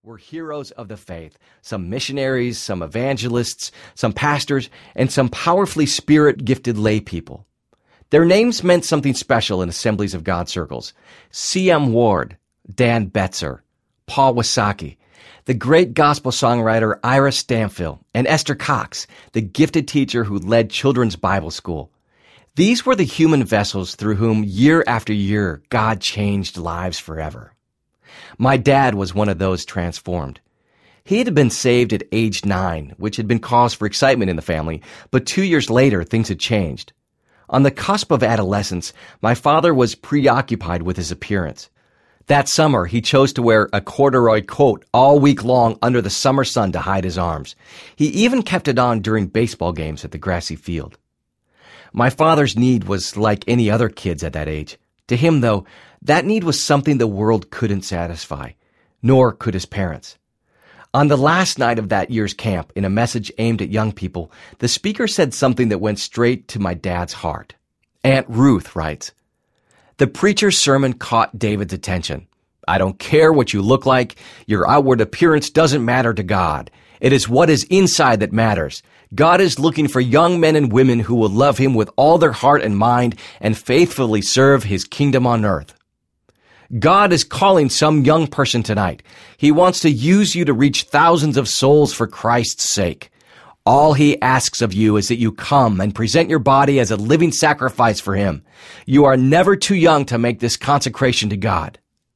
were heroes of the faith, some missionaries, some evangelists, some pastors, and some powerfully spirit-gifted lay people. Their names meant something special in Assemblies of God circles. C.M. Ward, Dan Betzer, Paul Wasaki, the great gospel songwriter Ira Stanfill, and Esther Cox, the gifted teacher who led children's Bible school. These were the human vessels through whom, year after year, God changed lives forever. My dad was one of those transformed. He had been saved at age 9, which had been cause for excitement in the family, but 2 years later, things had changed. On the cusp of adolescence, my father was preoccupied with his appearance. That summer, he chose to wear a corduroy coat all week long under the summer sun to hide his arms. He even kept it on during baseball games at the grassy field. My father's need was like any other kid's at that age. To him, though, that need was something the world couldn't satisfy, nor could his parents. On the last night of that year's camp, in a message aimed at young people, the speaker said something that went straight to my dad's heart. Aunt Ruth writes, "The preacher's sermon caught David's attention. I don't care what you look like. Your outward appearance doesn't matter to God. It is what is inside that matters. God is looking for young men and women who will love him with all their heart and mind and faithfully serve his kingdom on earth. God is calling some young person tonight. He wants to use you to reach thousands of souls for Christ's sake. All he asks of you is that you come and present your body as a living sacrifice for him. You are never too young to make this consecration to God."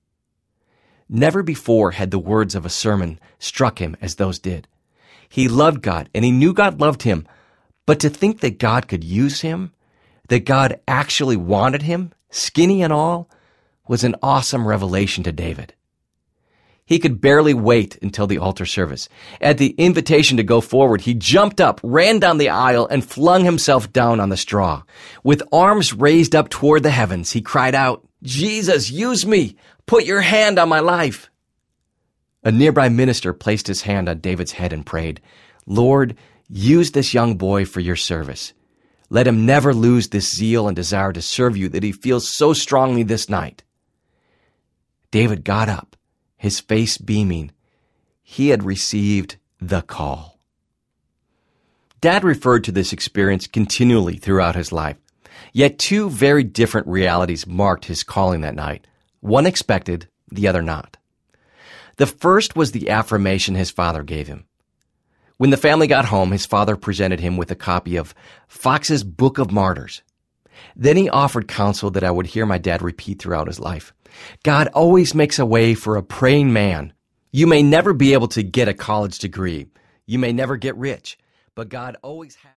Never before had the words of a sermon struck him as those did. He loved God, and he knew God loved him. But to think that God could use him, that God actually wanted him, skinny and all, was an awesome revelation to David. He could barely wait until the altar service. At the invitation to go forward, he jumped up, ran down the aisle, and flung himself down on the straw. With arms raised up toward the heavens, he cried out, "Jesus, use me! Put your hand on my life!" A nearby minister placed his hand on David's head and prayed, "Lord, use this young boy for your service. Let him never lose this zeal and desire to serve you that he feels so strongly this night." David got up, his face beaming. He had received the call. Dad referred to this experience continually throughout his life. Yet two very different realities marked his calling that night. One expected, the other not. The first was the affirmation his father gave him. When the family got home, his father presented him with a copy of Fox's Book of Martyrs. Then he offered counsel that I would hear my dad repeat throughout his life. God always makes a way for a praying man. You may never be able to get a college degree. You may never get rich, but God always has